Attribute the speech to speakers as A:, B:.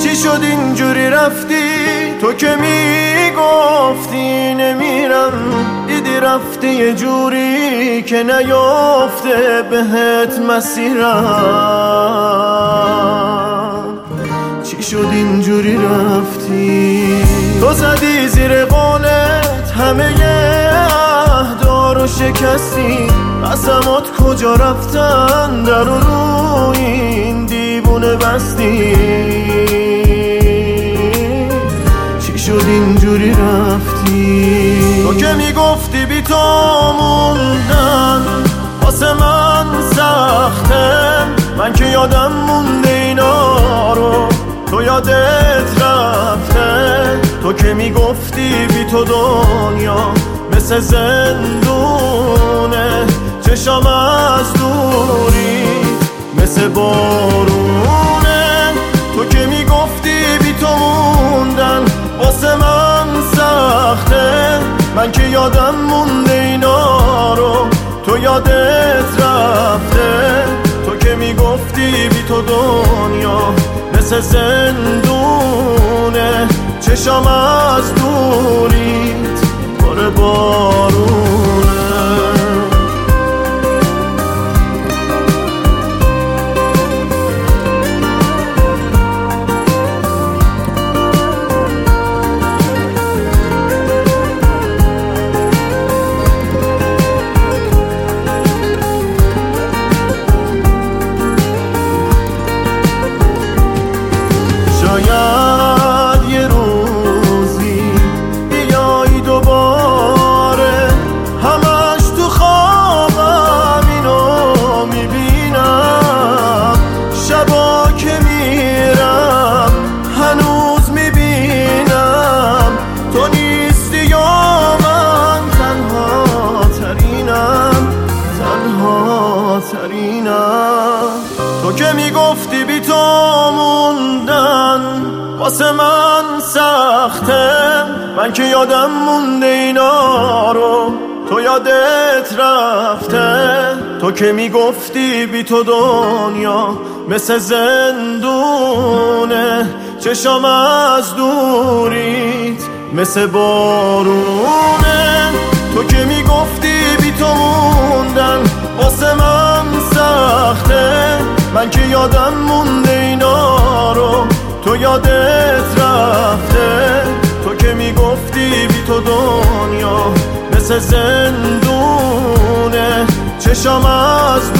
A: چی شد اینجوری رفتی؟ تو که میگفتی نمیرم، دیدی رفتی یه جوری که نیافته بهت مسیرم. چی شد اینجوری رفتی؟ تو زدی زیر قولت همه عهدا رو شکستی، قسمات کجا رفتن؟ در رو این دیوونه بستی. چی شد اینجوری رفتی؟ تو که میگفتی بی تو موندن واسه من سخته، من که یادم مونده اینا رو، تو یادت رفته. تو که میگفتی بی تو دنیا مثل زندونه، چشام از دوری مثل بارونه. تو که میگفتی بی تو موندن واسه من سخته، من که یادم مونده اینا رو، تو یادت رفته. تو که میگفتی بی تو دنیا مثل زندونه، چشام از دوریت پر بارونه. شاید یه روزی بیایی دوباره، همش تو خوابم اینو میبینم. شبا که میرم هنوز میبینم تو نیستی یا من تنها ترینم، تنها ترینم. تو که میگفتی بی تو موندن واسه من سخته، من که یادم مونده اینا رو، تو یادت رفته. تو که میگفتی بی تو دنیا مثل زندونه، چشام از دوریت مثل بارونه. تو که میگفتی بی تو موندن واسه من سخته، من که یادم مونده اینا رو، تو یادت رفته. تو که میگفتی بی تو دنیا مثل زندونه، چشام از